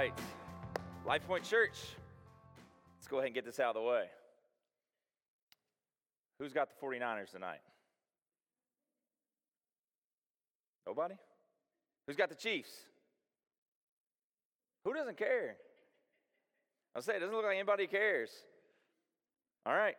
right. Life Point Church. Let's go ahead and get this out of the way. Who's got the 49ers tonight? Nobody? Who's got the Chiefs? Who doesn't care? I'll say it doesn't look like anybody cares. All right.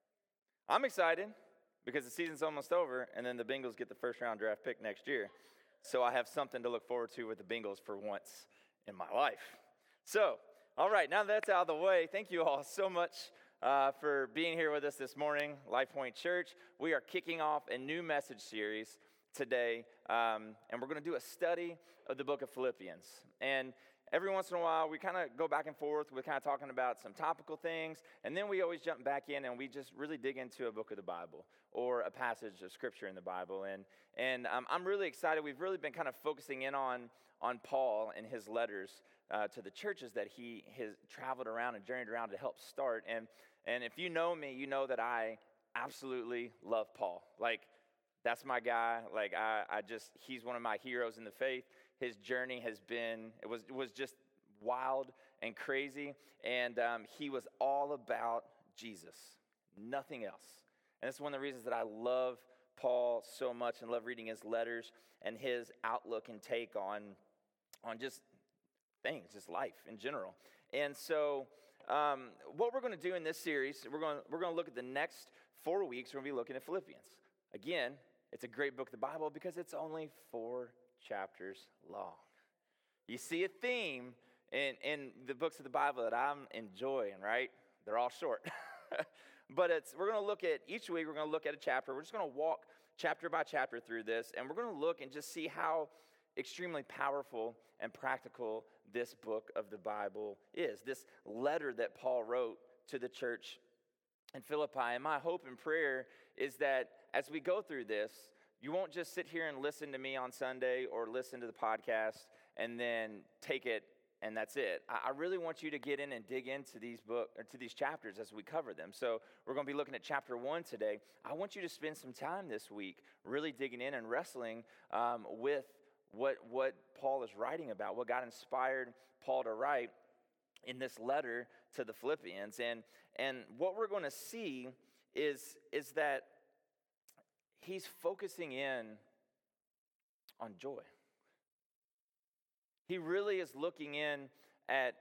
I'm excited because the season's almost over, and then the Bengals get the first-round draft pick next year. So I have something to look forward to with the Bengals for once in my life. So, all right, now that's out of the way, thank you all so much for being here with us this morning, Life Point Church. We are kicking off a new message series today, and we're going to do a study of the book of Philippians. And every once in a while, we kind of go back and forth. We're kind of talking about some topical things, and then we always jump back in and we just really dig into a book of the Bible or a passage of Scripture in the Bible. And I'm really excited. We've really been kind of focusing in on Paul and his letters to the churches that he has traveled around and journeyed around to help start. And if you know me, you know that I absolutely love Paul. Like, that's my guy. Like, he's one of my heroes in the faith. His journey has been, it was just wild and crazy. And he was all about Jesus, nothing else. And that's one of the reasons that I love Paul so much and love reading his letters and his outlook and take on just things, just life in general. And so what we're going to do in this series, we're going to look at the next 4 weeks. We're going to be looking at Philippians. Again, it's a great book of the Bible because it's only 4 chapters long. You see a theme in the books of the Bible that I'm enjoying, right? They're all short. But we're going to look at, each week we're going to look at a chapter. We're just going to walk chapter by chapter through this, and we're going to look and just see how extremely powerful and practical this book of the Bible is. This letter that Paul wrote to the church in Philippi. And my hope and prayer is that as we go through this, you won't just sit here and listen to me on Sunday or listen to the podcast and then take it and that's it. I really want you to get in and dig into these chapters as we cover them. So we're going to be looking at chapter 1 today. I want you to spend some time this week really digging in and wrestling with what Paul is writing about, what God inspired Paul to write in this letter to the Philippians. And what we're going to see is that he's focusing in on joy. He really is looking in at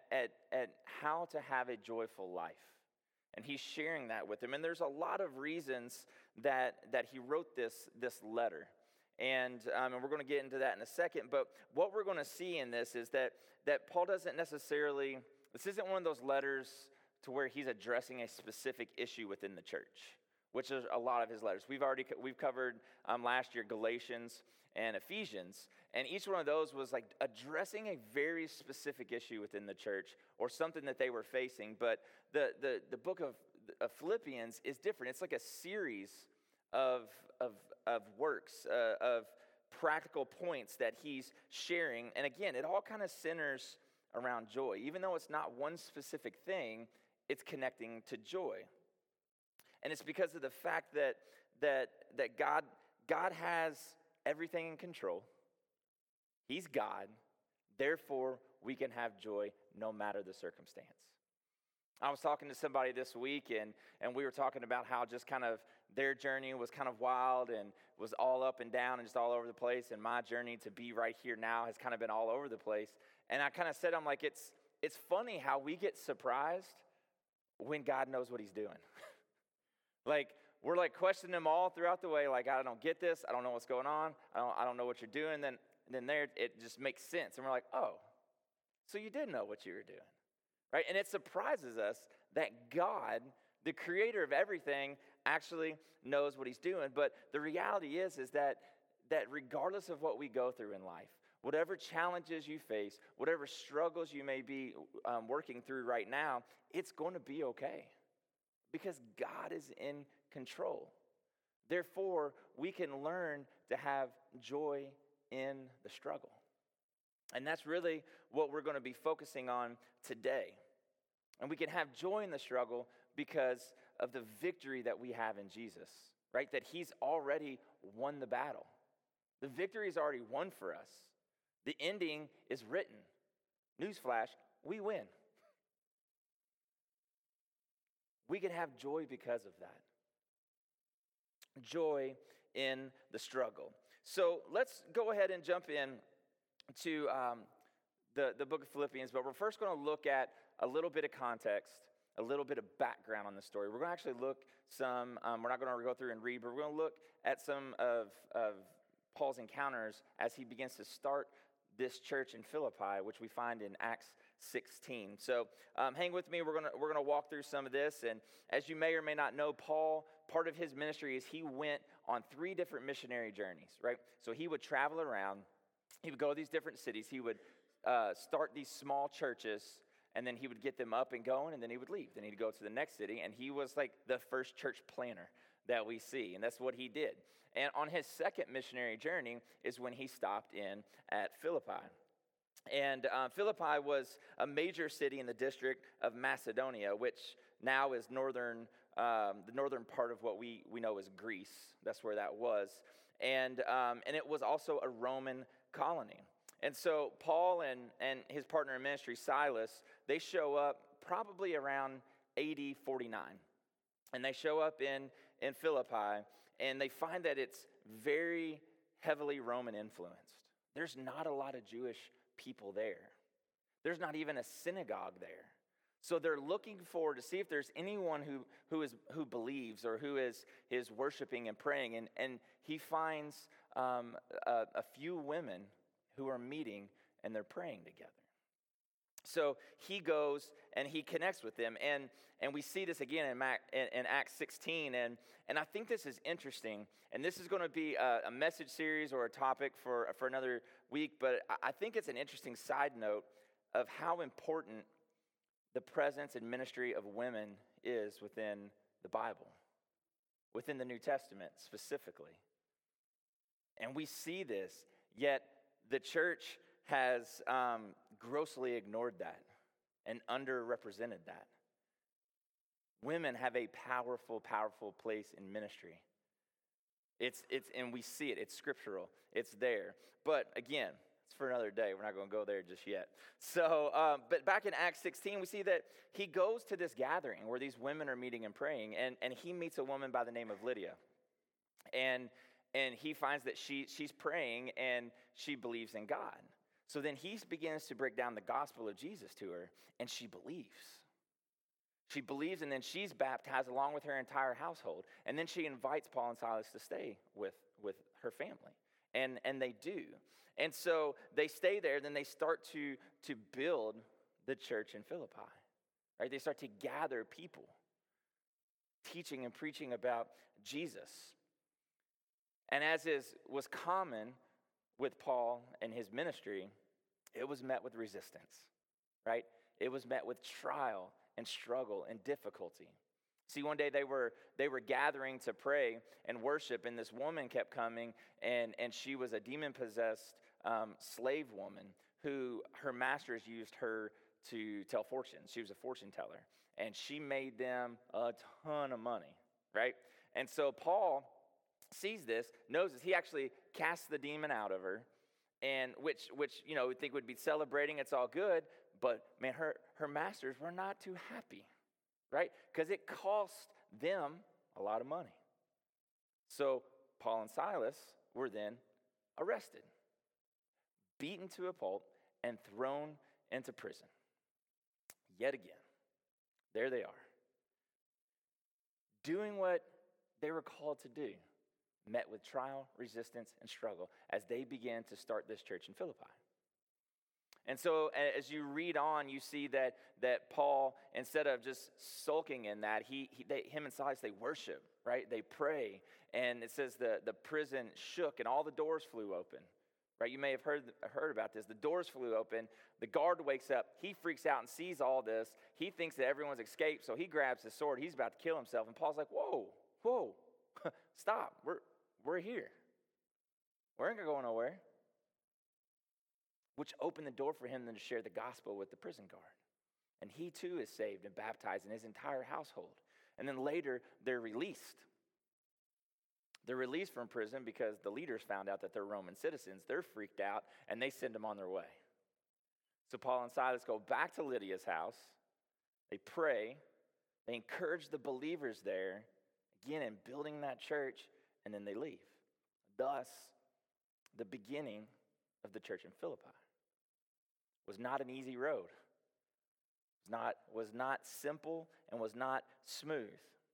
how to have a joyful life. And he's sharing that with them. And there's a lot of reasons that he wrote this letter. And we're going to get into that in a second. But what we're going to see in this is that Paul doesn't necessarily, this isn't one of those letters to where he's addressing a specific issue within the church, which is a lot of his letters. We've covered last year Galatians and Ephesians, and each one of those was like addressing a very specific issue within the church or something that they were facing. But the book of Philippians is different. It's like a series of works, of practical points that he's sharing. And again, it all kind of centers around joy. Even though it's not one specific thing, it's connecting to joy. And it's because of the fact that God has everything in control. He's God. Therefore, we can have joy no matter the circumstance. I was talking to somebody this week, and we were talking about how just kind of their journey was kind of wild and was all up and down and just all over the place. And my journey to be right here now has kind of been all over the place. And I kind of said, I'm like, it's funny how we get surprised when God knows what he's doing. Like, we're like questioning him all throughout the way. Like, I don't get this. I don't know what's going on. I don't know what you're doing. Then there, it just makes sense. And we're like, oh, so you did know what you were doing. Right? And it surprises us that God, the creator of everything, actually knows what he's doing. But the reality is that regardless of what we go through in life, whatever challenges you face, whatever struggles you may be working through right now, it's going to be okay. Because God is in control. Therefore, we can learn to have joy in the struggle. And that's really what we're going to be focusing on today. And we can have joy in the struggle because of the victory that we have in Jesus, right? That he's already won the battle. The victory is already won for us. The ending is written. Newsflash, we win. We can have joy because of that. Joy in the struggle. So let's go ahead and jump in to the book of Philippians, but we're first going to look at a little bit of context, a little bit of background on the story. We're going to actually look we're not going to go through and read, but we're going to look at some of Paul's encounters as he begins to start this church in Philippi, which we find in Acts 16. So hang with me. We're gonna walk through some of this. And as you may or may not know, Paul, part of his ministry is he went on 3 different missionary journeys, right? So he would travel around. He would go to these different cities. He would start these small churches, and then he would get them up and going, and then he would leave. Then he'd go to the next city, and he was like the first church planner that we see, and that's what he did. And on his second missionary journey is when he stopped in at Philippi. And Philippi was a major city in the district of Macedonia, which now is the northern part of what we know as Greece. That's where that was. And it was also a Roman colony. And so Paul and his partner in ministry, Silas, they show up probably around AD 49. And they show up in Philippi, and they find that it's very heavily Roman influenced. There's not a lot of Jewish people there. There's not even a synagogue there. So they're looking forward to see if there's anyone who believes or who is worshiping and praying. And he finds a few women who are meeting and they're praying together. So he goes and he connects with them. And we see this again in Acts 16. And I think this is interesting. And this is going to be a message series or a topic for another week. But I think it's an interesting side note of how important the presence and ministry of women is within the Bible, within the New Testament specifically. And we see this, yet the church has grossly ignored that and underrepresented that. Women have a powerful, powerful place in ministry. It's and we see it. It's scriptural. It's there. But again, it's for another day. We're not going to go there just yet. So, but back in Acts 16, we see that he goes to this gathering where these women are meeting and praying, and he meets a woman by the name of Lydia. And he finds that she's praying and she believes in God. So then he begins to break down the gospel of Jesus to her, and she believes. She believes, and then she's baptized along with her entire household. And then she invites Paul and Silas to stay with her family. And they do. And so they stay there, then they start to build the church in Philippi. Right? They start to gather people, teaching and preaching about Jesus. And as was common with Paul and his ministry, it was met with resistance, right? It was met with trial and struggle and difficulty. See, one day they were gathering to pray and worship, and this woman kept coming, and she was a demon-possessed slave woman who her masters used her to tell fortunes. She was a fortune teller, and she made them a ton of money, right? And so Paul sees this, knows this. He actually casts the demon out of her, and which we think would be celebrating. It's all good, but man, her masters were not too happy, right? Because it cost them a lot of money. So Paul and Silas were then arrested, beaten to a pulp, and thrown into prison. Yet again, there they are, doing what they were called to do, met with trial, resistance, and struggle as they began to start this church in Philippi. And so as you read on, you see that Paul, instead of just sulking in that, him and Silas, they worship, right? They pray. And it says the prison shook and all the doors flew open, right? You may have heard about this. The doors flew open. The guard wakes up. He freaks out and sees all this. He thinks that everyone's escaped, so he grabs his sword. He's about to kill himself. And Paul's like, whoa, stop. We're here. We ain't going nowhere. Which opened the door for him then to share the gospel with the prison guard. And he too is saved and baptized in his entire household. And then later, they're released. They're released from prison because the leaders found out that they're Roman citizens. They're freaked out, and they send them on their way. So Paul and Silas go back to Lydia's house. They pray. They encourage the believers there, again, in building that church, and then they leave. Thus, the beginning of the church in Philippi was not an easy road. Was not simple and was not smooth.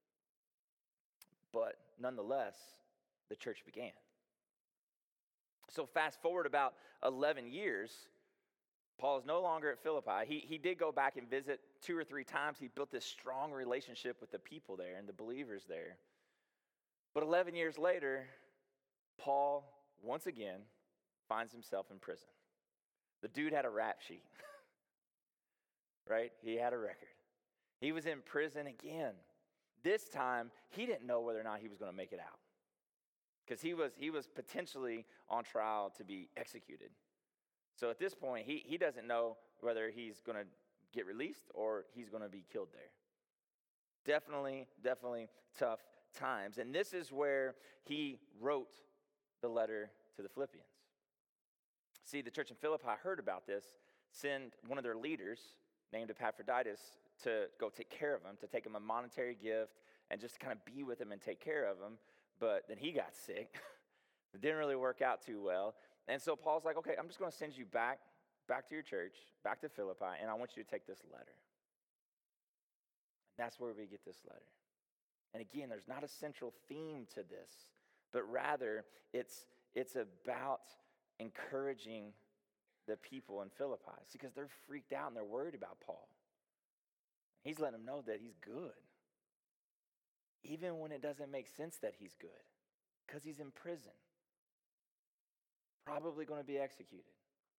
But nonetheless, the church began. So fast forward about 11 years, Paul is no longer at Philippi. He did go back and visit 2 or 3 times. He built this strong relationship with the people there and the believers there. But 11 years later, Paul, once again, finds himself in prison. The dude had a rap sheet, right? He had a record. He was in prison again. This time, he didn't know whether or not he was going to make it out, because he was potentially on trial to be executed. So at this point, he doesn't know whether he's going to get released or he's going to be killed there. Definitely tough times. And this is where he wrote the letter to the Philippians. See, the church in Philippi heard about this, send one of their leaders named Epaphroditus to go take care of him, to take him a monetary gift and just kind of be with him and take care of him. But then he got sick. It didn't really work out too well. And so Paul's like, okay, I'm just going to send you back to your church, back to Philippi, and I want you to take this letter. And that's where we get this letter. And again, there's not a central theme to this, but rather it's about encouraging the people in Philippi. See, because they're freaked out and they're worried about Paul. He's letting them know that he's good, even when it doesn't make sense that he's good, because he's in prison, probably going to be executed.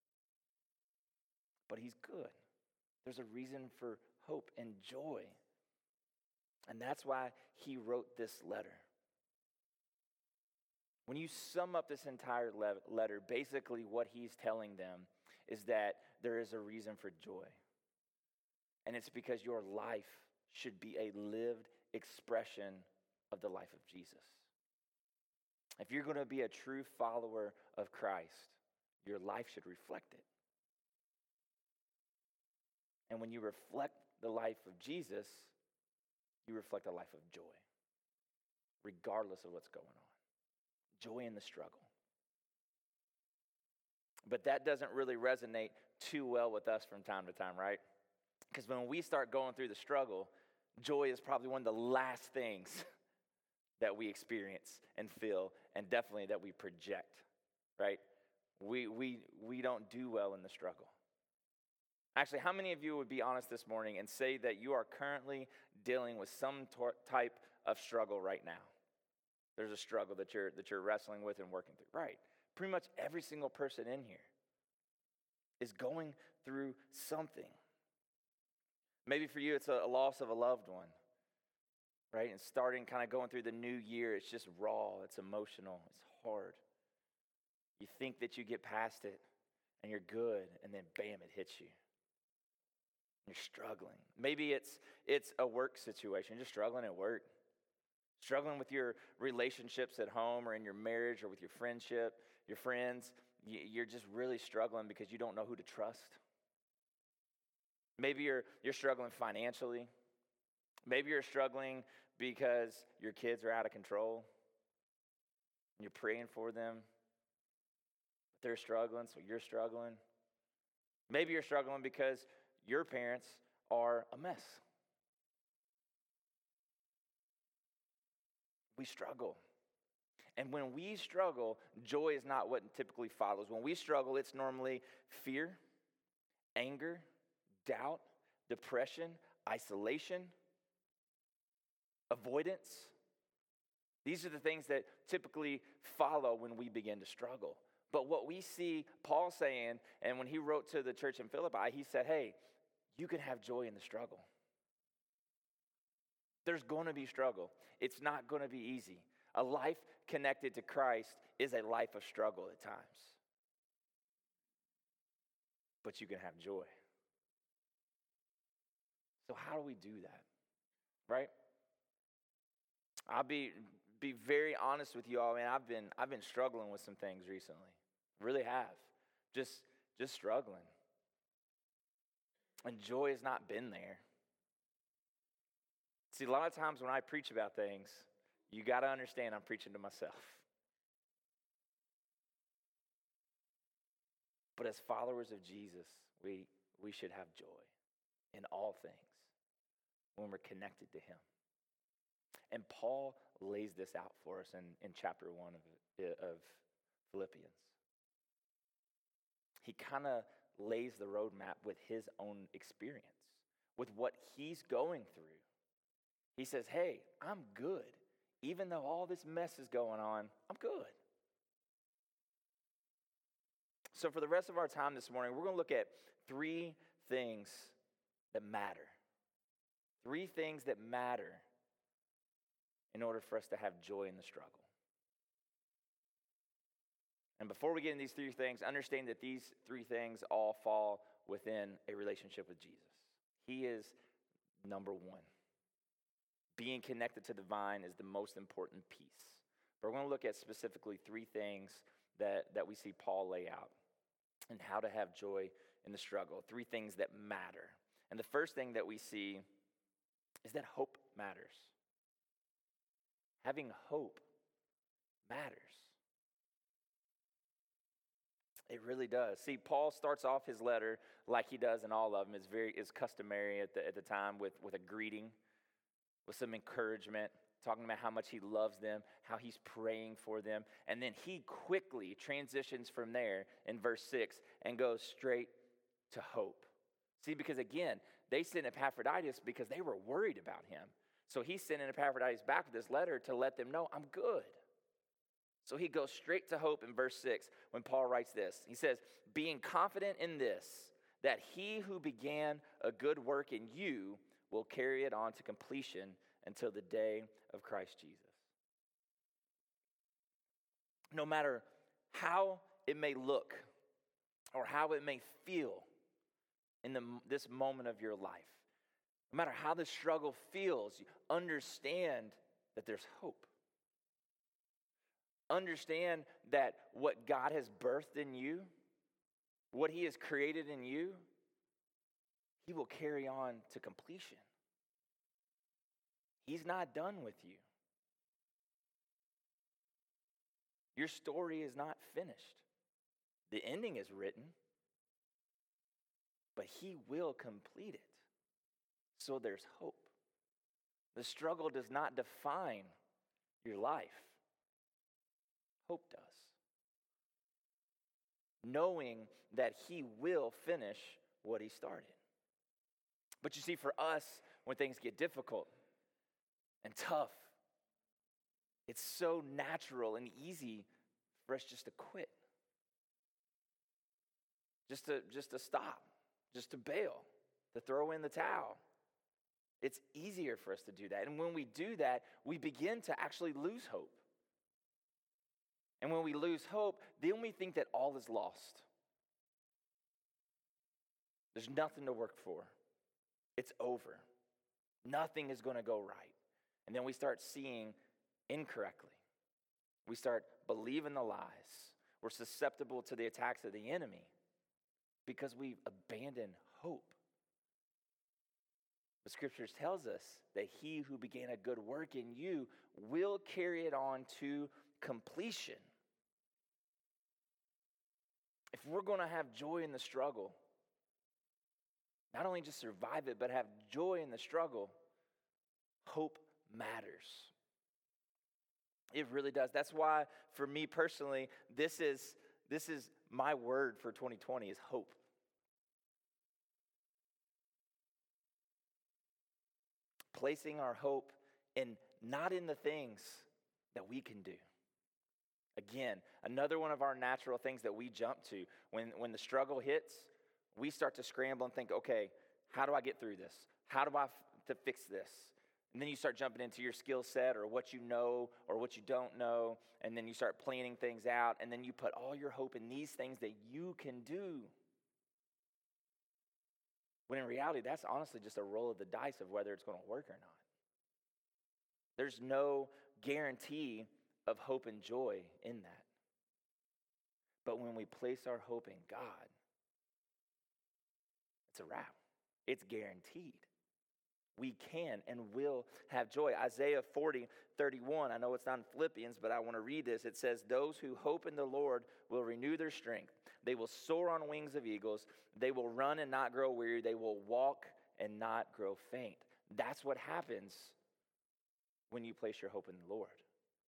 But he's good. There's a reason for hope and joy. And that's why he wrote this letter. When you sum up this entire letter, basically what he's telling them is that there is a reason for joy. And it's because your life should be a lived expression of the life of Jesus. If you're going to be a true follower of Christ, your life should reflect it. And when you reflect the life of Jesus, you reflect a life of joy, regardless of what's going on. Joy in the struggle. But that doesn't really resonate too well with us from time to time, right? Because when we start going through the struggle, joy is probably one of the last things that we experience and feel, and definitely that we project, right? We don't do well in the struggle. Actually, how many of you would be honest this morning and say that you are currently dealing with some type of struggle right now? There's a struggle that you're wrestling with and working through. Right. Pretty much every single person in here is going through something. Maybe for you, it's a loss of a loved one, right? And starting kind of going through the new year, it's just raw, it's emotional, it's hard. You think that you get past it and you're good, and then bam, it hits you. You're struggling. Maybe it's a work situation. You're just struggling at work. Struggling with your relationships at home or in your marriage or with your friendship, your friends. You're just really struggling because you don't know who to trust. Maybe you're struggling financially. Maybe you're struggling because your kids are out of control. And you're praying for them. But they're struggling, so you're struggling. Maybe you're struggling because your parents are a mess. We struggle. And when we struggle, joy is not what typically follows. When we struggle, it's normally fear, anger, doubt, depression, isolation, avoidance. These are the things that typically follow when we begin to struggle. But what we see Paul saying, and when he wrote to the church in Philippi, he said, hey, you can have joy in the struggle. There's going to be struggle. It's not going to be easy. A life connected to Christ is a life of struggle at times. But you can have joy. So how do we do that? Right? I'll be very honest with you all, man. I've been struggling with some things recently. Really have. Just struggling. And joy has not been there. See, a lot of times when I preach about things, you got to understand I'm preaching to myself. But as followers of Jesus, we should have joy in all things when we're connected to him. And Paul lays this out for us in chapter 1 of Philippians. He kind of lays the roadmap with his own experience, with what he's going through. He says, hey, I'm good. Even though all this mess is going on, I'm good. So for the rest of our time this morning, we're going to look at 3 things that matter. 3 things that matter in order for us to have joy in the struggle. And before we get into these 3 things, understand that these 3 things all fall within a relationship with Jesus. He is number 1. Being connected to the vine is the most important piece. But we're going to look at specifically 3 things that we see Paul lay out and how to have joy in the struggle. 3 things that matter. And the first thing that we see is that hope matters. Having hope matters. It really does. See, Paul starts off his letter like he does in all of them. It's customary at the time with a greeting, with some encouragement, talking about how much he loves them, how he's praying for them. And then he quickly transitions from there in verse 6 and goes straight to hope. See, because again, they sent Epaphroditus because they were worried about him. So he's sending Epaphroditus back with this letter to let them know, I'm good. So he goes straight to hope in verse 6 when Paul writes this. He says, being confident in this, that he who began a good work in you will carry it on to completion until the day of Christ Jesus. No matter how it may look or how it may feel in this moment of your life, no matter how the struggle feels, you understand that there's hope. Understand that what God has birthed in you, what he has created in you, he will carry on to completion. He's not done with you. Your story is not finished. The ending is written, but he will complete it. So there's hope. The struggle does not define your life. Hope does. Knowing that he will finish what he started. But you see, for us, when things get difficult and tough, it's so natural and easy for us just to quit. Just to stop. Just to bail. To throw in the towel. It's easier for us to do that. And when we do that, we begin to actually lose hope. And when we lose hope, then we think that all is lost. There's nothing to work for. It's over. Nothing is going to go right. And then we start seeing incorrectly. We start believing the lies. We're susceptible to the attacks of the enemy because we've abandoned hope. The scriptures tells us that he who began a good work in you will carry it on to completion. If we're going to have joy in the struggle, not only just survive it, but have joy in the struggle, hope matters. It really does. That's why, for me personally, this is my word for 2020 is hope. Placing our hope not in the things that we can do. Again, another one of our natural things that we jump to when the struggle hits, we start to scramble and think, okay, how do I get through this? How do I to fix this? And then you start jumping into your skill set or what you know or what you don't know, and then you start planning things out, and then you put all your hope in these things that you can do. When in reality, that's honestly just a roll of the dice of whether it's going to work or not. There's no guarantee of hope and joy in that. But when we place our hope in God, it's a wrap. It's guaranteed. We can and will have joy. Isaiah 40:31. I know it's not in Philippians, but I want to read this. It says, those who hope in the Lord will renew their strength. They will soar on wings of eagles. They will run and not grow weary. They will walk and not grow faint. That's what happens when you place your hope in the Lord.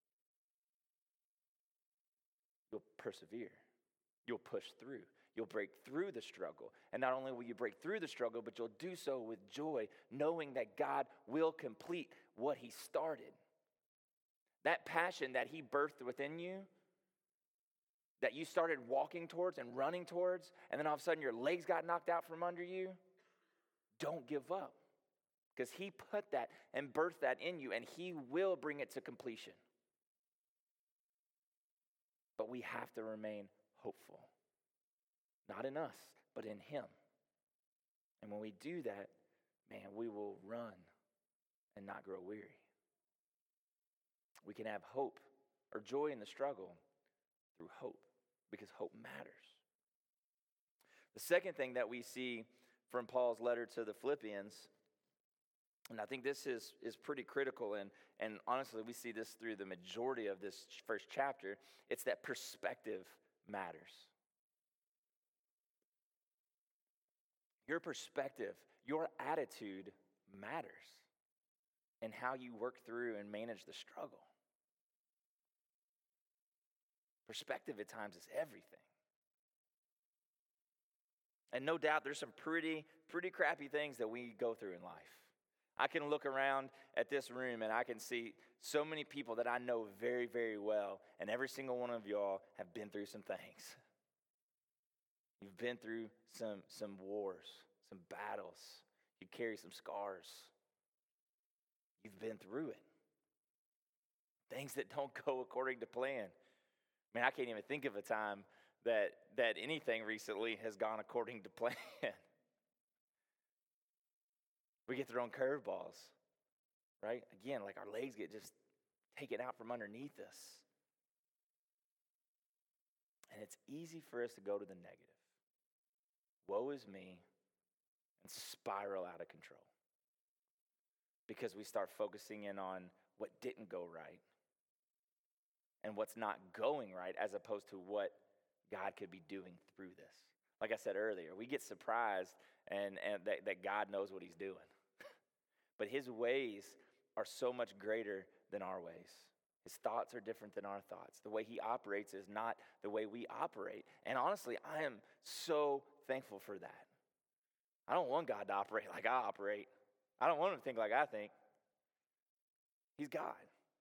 You'll persevere. You'll push through. You'll break through the struggle. And not only will you break through the struggle, but you'll do so with joy, knowing that God will complete what he started. That passion that he birthed within you, that you started walking towards and running towards, and then all of a sudden your legs got knocked out from under you, don't give up. Because he put that and birthed that in you, and he will bring it to completion. But we have to remain hopeful. Not in us, but in him. And when we do that, man, we will run and not grow weary. We can have hope or joy in the struggle through hope, because hope matters. The second thing that we see from Paul's letter to the Philippians, and I think this is pretty critical, and honestly, we see this through the majority of this first chapter, it's that perspective matters. Your perspective, your attitude matters in how you work through and manage the struggle. Perspective at times is everything. And no doubt there's some pretty crappy things that we go through in life. I can look around at this room and I can see so many people that I know very, very well, and every single one of y'all have been through some things. You've been through some wars, some battles. You carry some scars. You've been through it. Things that don't go according to plan. Man, I can't even think of a time that anything recently has gone according to plan. We get thrown curveballs, right? Again, like our legs get just taken out from underneath us. And it's easy for us to go to the negative. Woe is me, and spiral out of control. Because we start focusing in on what didn't go right and what's not going right, as opposed to what God could be doing through this. Like I said earlier, we get surprised and that God knows what he's doing. But his ways are so much greater than our ways. His thoughts are different than our thoughts. The way he operates is not the way we operate. And honestly, I am so thankful for that. I don't want God to operate like I operate. I don't want him to think like I think. He's God.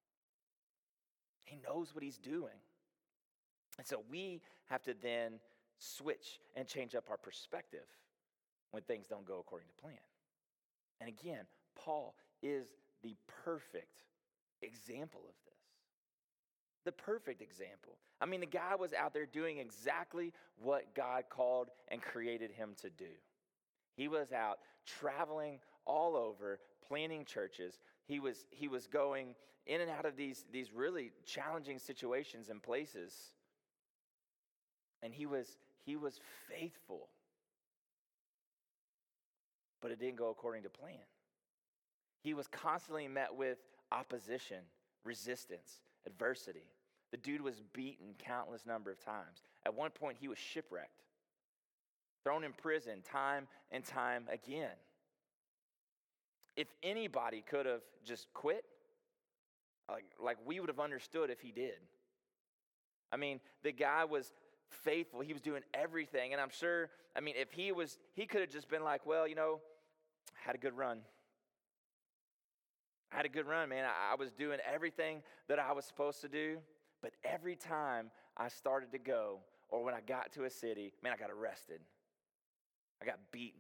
He knows what he's doing. And so we have to then switch and change up our perspective when things don't go according to plan. And again, Paul is the perfect example of this. The perfect example. I mean, the guy was out there doing exactly what God called and created him to do. He was out traveling all over, planting churches. He was going in and out of these really challenging situations and places. And he was faithful. But it didn't go according to plan. He was constantly met with opposition, resistance, adversity. The dude was beaten countless number of times. At one point, he was shipwrecked, thrown in prison time and time again. If anybody could have just quit, like we would have understood if he did. I mean, the guy was faithful. He was doing everything. And I'm sure, if he could have just been like, well, I had a good run. I had a good run, man. I was doing everything that I was supposed to do. But every time I started to go, or when I got to a city, man, I got arrested. I got beaten.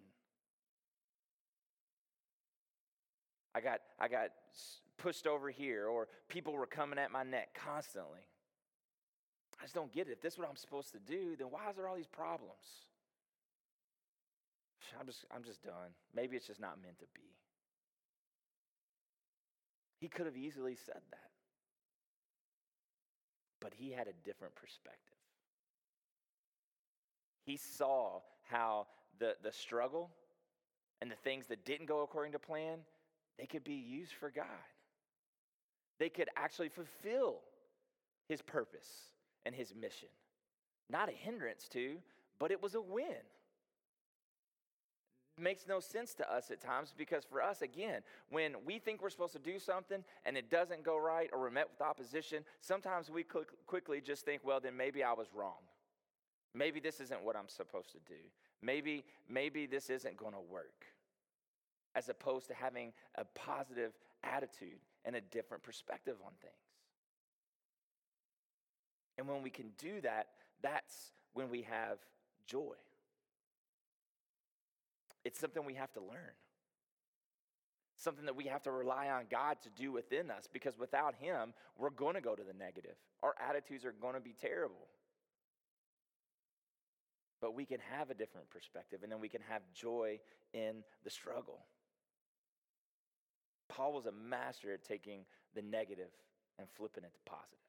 I got pushed over here, or people were coming at my neck constantly. I just don't get it. If this is what I'm supposed to do, then why is there all these problems? I'm just done. Maybe it's just not meant to be. He could have easily said that. But he had a different perspective. He saw how the struggle And the things that didn't go according to plan, they could be used for God. They could actually fulfill his purpose and his mission. Not a hindrance to, but it was a win. It makes no sense to us at times because for us, again, when we think we're supposed to do something and it doesn't go right or we're met with opposition, sometimes we quickly just think, well, then maybe I was wrong. Maybe this isn't what I'm supposed to do. Maybe this isn't going to work. As opposed to having a positive attitude and a different perspective on things. And when we can do that, that's when we have joy. It's something we have to learn. Something that we have to rely on God to do within us, because without him, we're going to go to the negative. Our attitudes are going to be terrible. But we can have a different perspective, and then we can have joy in the struggle. Paul was a master at taking the negative and flipping it to positive.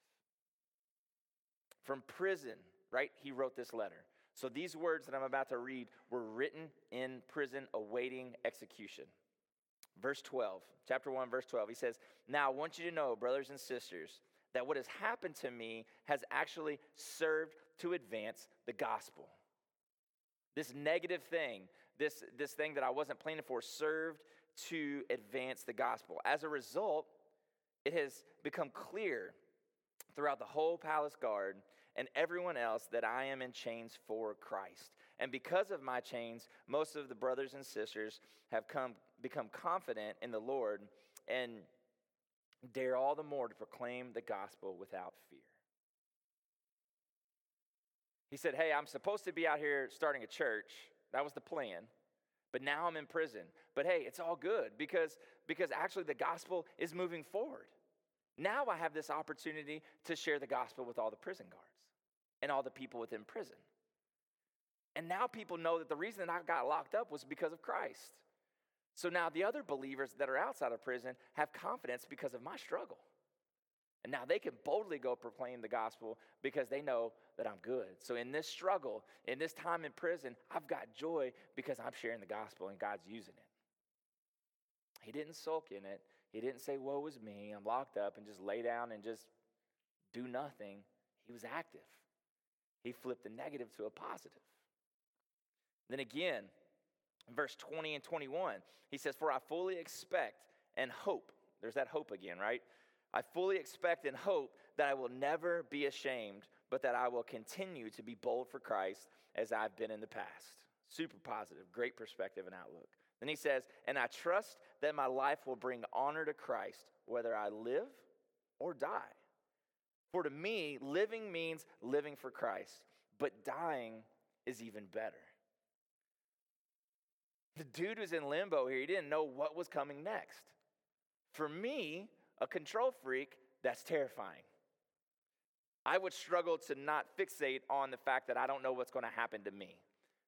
From prison, right, he wrote this letter. So these words that I'm about to read were written in prison awaiting execution. Verse 12, chapter 1, verse 12, he says, "Now I want you to know, brothers and sisters, that what has happened to me has actually served to advance the gospel." This negative thing, this thing that I wasn't planning for, served to advance the gospel. As a result, it has become clear throughout the whole palace guard and everyone else that I am in chains for Christ. And because of my chains, most of the brothers and sisters have become confident in the Lord and dare all the more to proclaim the gospel without fear. He said, hey, I'm supposed to be out here starting a church. That was the plan. But now I'm in prison. But hey, it's all good because actually the gospel is moving forward. Now I have this opportunity to share the gospel with all the prison guards and all the people within prison. And now people know that the reason I got locked up was because of Christ. So now the other believers that are outside of prison have confidence because of my struggle. And now they can boldly go proclaim the gospel because they know that I'm good. So in this struggle, in this time in prison, I've got joy because I'm sharing the gospel and God's using it. He didn't sulk in it. He didn't say, woe is me, I'm locked up, and just lay down and just do nothing. He was active. He flipped the negative to a positive. Then again, in verse 20 and 21, he says, for I fully expect and hope. There's that hope again, right? I fully expect and hope that I will never be ashamed, but that I will continue to be bold for Christ as I've been in the past. Super positive, great perspective and outlook. Then he says, and I trust that my life will bring honor to Christ, whether I live or die. For to me, living means living for Christ, but dying is even better. The dude was in limbo here. He didn't know what was coming next. For me, a control freak, that's terrifying. I would struggle to not fixate on the fact that I don't know what's going to happen to me.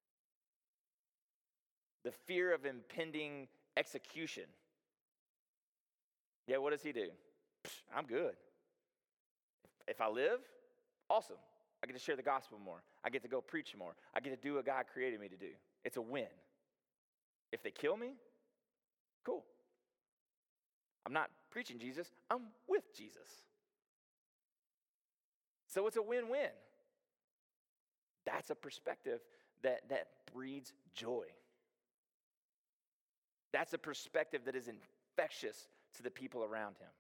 The fear of impending execution. Yeah, what does he do? I'm good. If I live, awesome. I get to share the gospel more. I get to go preach more. I get to do what God created me to do. It's a win. If they kill me, cool. I'm not preaching Jesus, I'm with Jesus. So it's a win-win. That's a perspective that breeds joy. That's a perspective that is infectious to the people around him.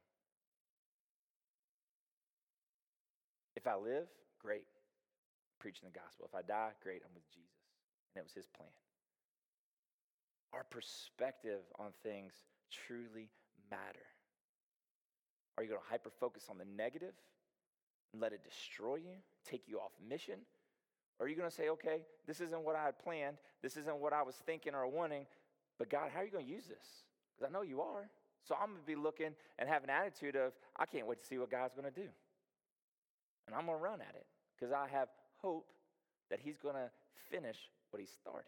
If I live, great, preaching the gospel. If I die, great, I'm with Jesus. And it was his plan. Our perspective on things truly matter. Are you going to hyper-focus on the negative and let it destroy you, take you off mission? Or are you going to say, okay, this isn't what I had planned, this isn't what I was thinking or wanting, but God, how are you going to use this? Because I know you are. So I'm going to be looking and have an attitude of, I can't wait to see what God's going to do. And I'm going to run at it because I have hope that he's going to finish what he started.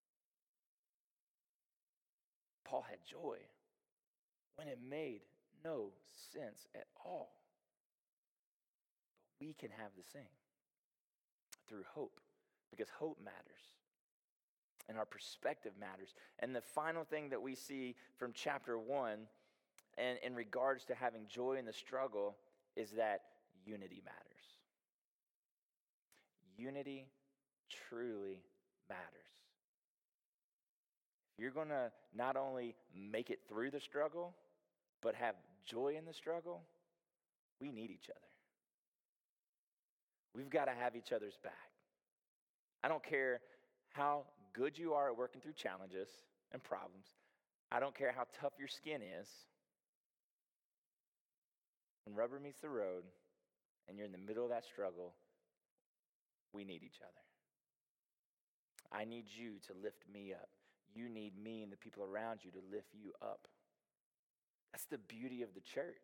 Paul had joy when it made no sense at all. But we can have the same through hope because hope matters. and our perspective matters. And the final thing that we see from chapter 1, and in regards to having joy in the struggle, is that unity matters. Unity truly matters. If you're going to not only make it through the struggle, but have joy in the struggle, we need each other. We've got to have each other's back. I don't care how good you are at working through challenges and problems. I don't care how tough your skin is. When rubber meets the road and you're in the middle of that struggle, we need each other. I need you to lift me up. You need me and the people around you to lift you up. That's the beauty of the church.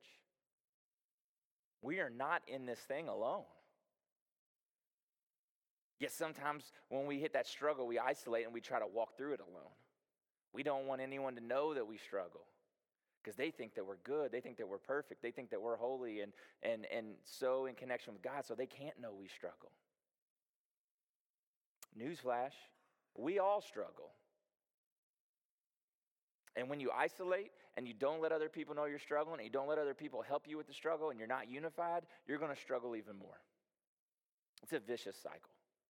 We are not in this thing alone. Yet sometimes when we hit that struggle, we isolate and we try to walk through it alone. We don't want anyone to know that we struggle because they think that we're good. They think that we're perfect. They think that we're holy and so in connection with God, so they can't know we struggle. Newsflash, we all struggle. And when you isolate and you don't let other people know you're struggling and you don't let other people help you with the struggle and you're not unified, you're going to struggle even more. It's a vicious cycle.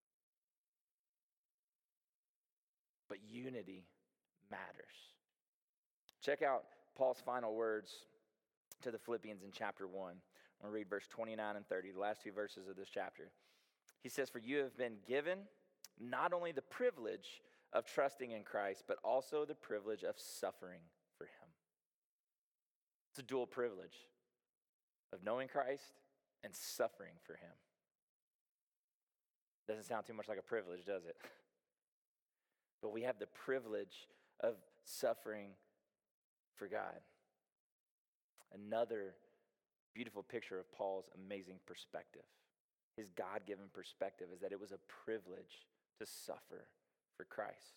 But unity matters. Check out Paul's final words to the Philippians in chapter 1. I'm going to read verse 29 and 30, the last two verses of this chapter. He says, "For you have been given not only the privilege of trusting in Christ, but also the privilege of suffering for him." It's a dual privilege of knowing Christ and suffering for him. Doesn't sound too much like a privilege, does it? But we have the privilege of suffering for God. Another beautiful picture of Paul's amazing perspective. His God-given perspective is that it was a privilege to suffer for Christ.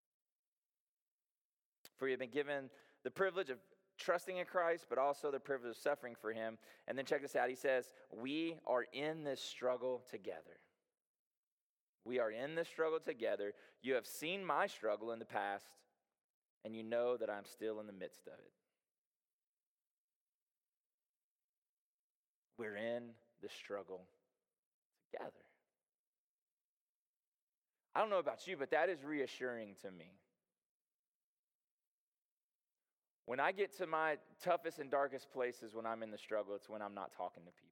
For you have been given the privilege of trusting in Christ, but also the privilege of suffering for him. And then check this out. He says, we are in this struggle together. We are in this struggle together. You have seen my struggle in the past, and you know that I'm still in the midst of it. We're in the struggle together. I don't know about you, but that is reassuring to me. When I get to my toughest and darkest places when I'm in the struggle, it's when I'm not talking to people.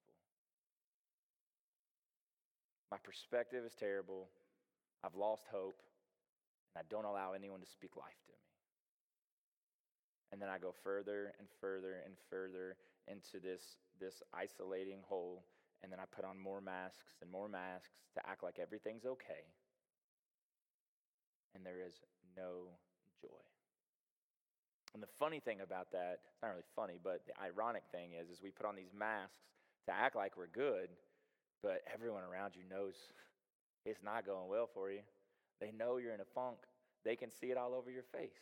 My perspective is terrible. I've lost hope, and I don't allow anyone to speak life to me. And then I go further and further and further into this isolating hole, and then I put on more masks to act like everything's okay. And there is no joy. And the funny thing about that, it's not really funny, but the ironic thing is we put on these masks to act like we're good, but everyone around you knows it's not going well for you. They know you're in a funk. They can see it all over your face.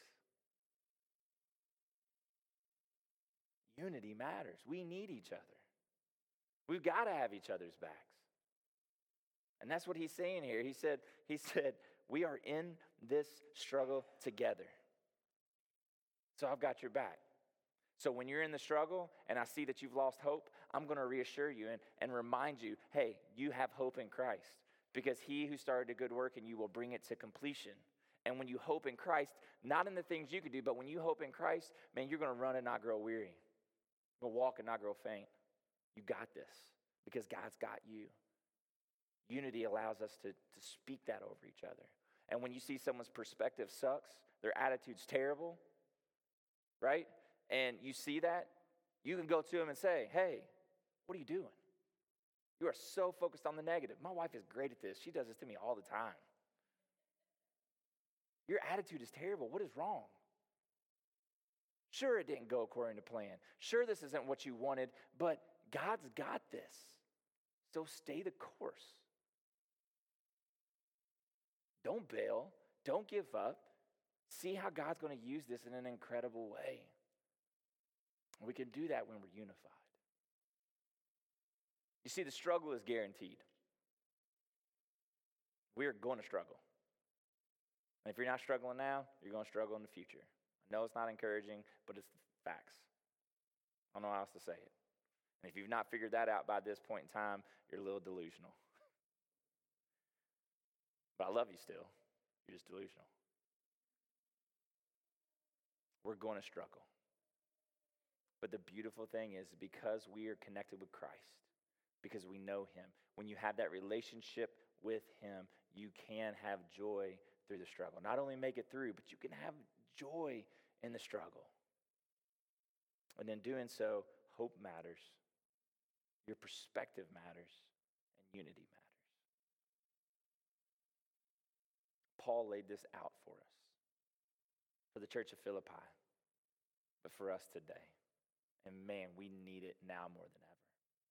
Unity matters. We need each other. We've got to have each other's backs. And that's what he's saying here. He said, we are in this struggle together. So I've got your back. So when you're in the struggle and I see that you've lost hope, I'm going to reassure you and remind you, hey, you have hope in Christ. Because he who started a good work in you will bring it to completion. And when you hope in Christ, not in the things you can do, but when you hope in Christ, man, you're going to run and not grow weary. You're going to walk and not grow faint. You got this because God's got you. Unity allows us to speak that over each other. And when you see someone's perspective sucks, their attitude's terrible, right? And you see that, you can go to them and say, hey, what are you doing? You are so focused on the negative. My wife is great at this. She does this to me all the time. Your attitude is terrible. What is wrong? Sure, it didn't go according to plan. Sure, this isn't what you wanted, but God's got this. So stay the course. Don't bail. Don't give up. See how God's going to use this in an incredible way. We can do that when we're unified. You see, the struggle is guaranteed. We are going to struggle. And if you're not struggling now, you're going to struggle in the future. I know it's not encouraging, but it's the facts. I don't know how else to say it. And if you've not figured that out by this point in time, you're a little delusional. But I love you still. You're just delusional. We're going to struggle. But the beautiful thing is, because we are connected with Christ, because we know him, when you have that relationship with him, you can have joy through the struggle. Not only make it through, but you can have joy in the struggle. And in doing so, hope matters. Your perspective matters, and unity matters. Paul laid this out for us, for the church of Philippi, but for us today. And man, we need it now more than ever.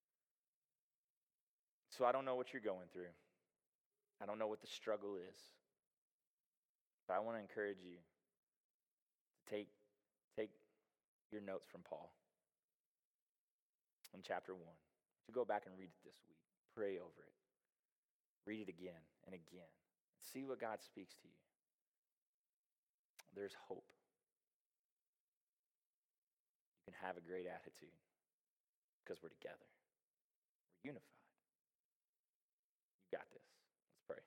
So I don't know what you're going through. I don't know what the struggle is. But I want to encourage you to take your notes from Paul in chapter 1. To go back and read it this week. Pray over it. Read it again and again. See what God speaks to you. There's hope. You can have a great attitude because we're together. We're unified. You got this. Let's pray.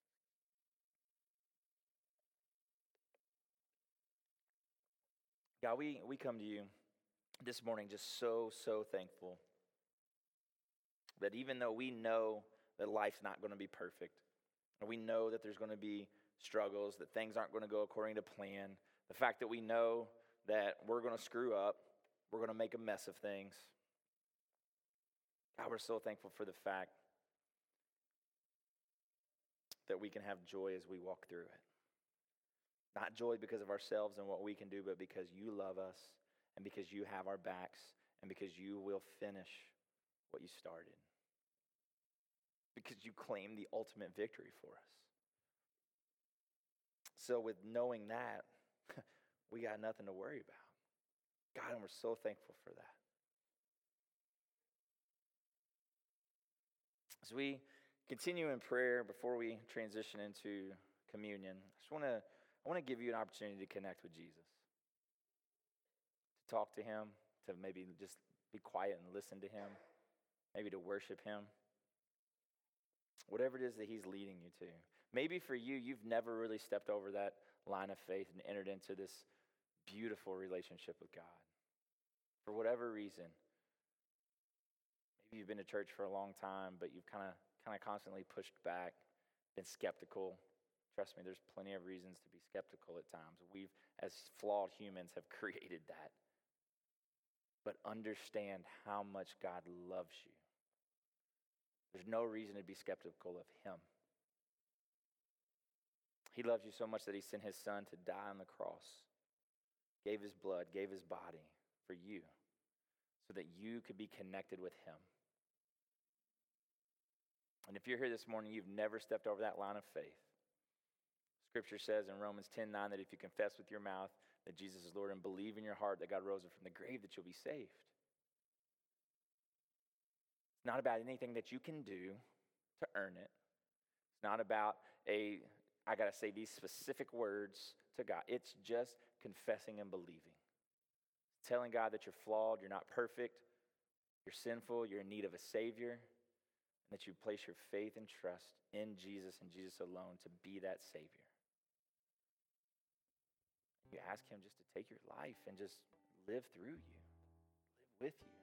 God, we come to you this morning just so thankful that even though we know that life's not going to be perfect, and we know that there's going to be struggles, that things aren't going to go according to plan, the fact that we know that we're going to screw up, we're going to make a mess of things. God, we're so thankful for the fact that we can have joy as we walk through it. Not joy because of ourselves and what we can do, but because you love us and because you have our backs and because you will finish what you started. Because you claim the ultimate victory for us. So with knowing that, we got nothing to worry about. God, and we're so thankful for that. As we continue in prayer before we transition into communion, I want to give you an opportunity to connect with Jesus. To talk to him, to maybe just be quiet and listen to him, maybe to worship him. Whatever it is that he's leading you to. Maybe for you, you've never really stepped over that line of faith and entered into this beautiful relationship with God. For whatever reason, maybe you've been to church for a long time, but you've kind of constantly pushed back, been skeptical. Trust me, there's plenty of reasons to be skeptical at times. We've, as flawed humans, have created that. But understand how much God loves you. There's no reason to be skeptical of him. He loves you so much that he sent his son to die on the cross, gave his blood, gave his body for you, so that you could be connected with him. And if you're here this morning, you've never stepped over that line of faith. Scripture says in Romans 10:9 that if you confess with your mouth that Jesus is Lord and believe in your heart that God rose him from the grave, that you'll be saved. It's not about anything that you can do to earn it. It's not about I got to say these specific words to God. It's just confessing and believing. Telling God that you're flawed, you're not perfect, you're sinful, you're in need of a Savior, and that you place your faith and trust in Jesus and Jesus alone to be that Savior. You ask him just to take your life and just live through you, live with you.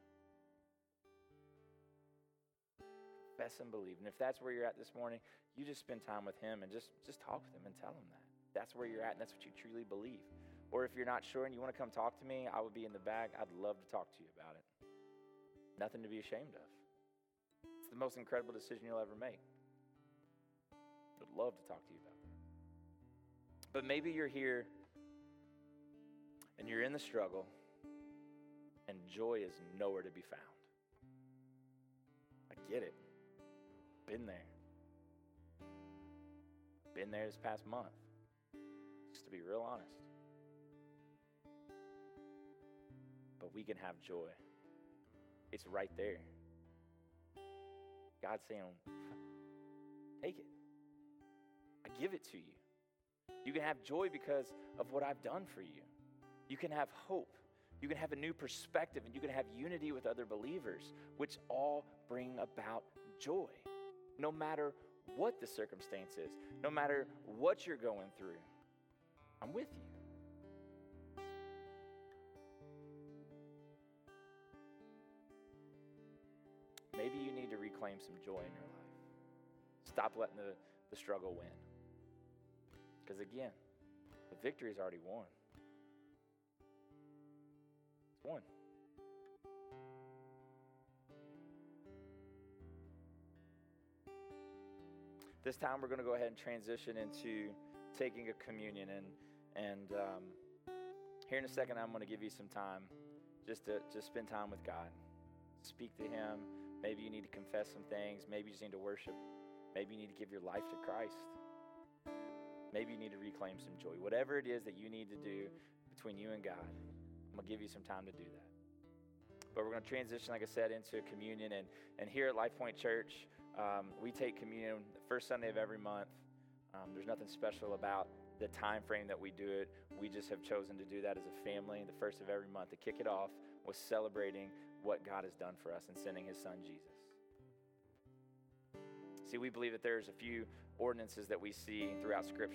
Confess and believe. And if that's where you're at this morning, you just spend time with him and just talk with him and tell him that. That's where you're at and that's what you truly believe. Or if you're not sure and you want to come talk to me, I will be in the back. I'd love to talk to you about it. Nothing to be ashamed of. It's the most incredible decision you'll ever make. I'd love to talk to you about that. But maybe you're here and you're in the struggle and joy is nowhere to be found. I get it. Been there. Been there this past month. Just to be real honest. But we can have joy. It's right there. God's saying, take it. I give it to you. You can have joy because of what I've done for you. You can have hope. You can have a new perspective, and you can have unity with other believers, which all bring about joy. No matter what the circumstance is, no matter what you're going through, I'm with you. Maybe you need to reclaim some joy in your life. Stop letting the struggle win. Because again, the victory is already won. It's won. This time we're going to go ahead and transition into taking a communion, and here in a second I'm going to give you some time just to spend time with God. Speak to Him. Maybe you need to confess some things. Maybe you just need to worship. Maybe you need to give your life to Christ. Maybe you need to reclaim some joy. Whatever it is that you need to do between you and God, I'm going to give you some time to do that. But we're going to transition, like I said, into communion. And here at Life Point Church, we take communion the first Sunday of every month. There's nothing special about the time frame that we do it. We just have chosen to do that as a family the first of every month to kick it off with celebrating what God has done for us and sending His Son, Jesus. See, we believe that there's a few ordinances that we see throughout Scripture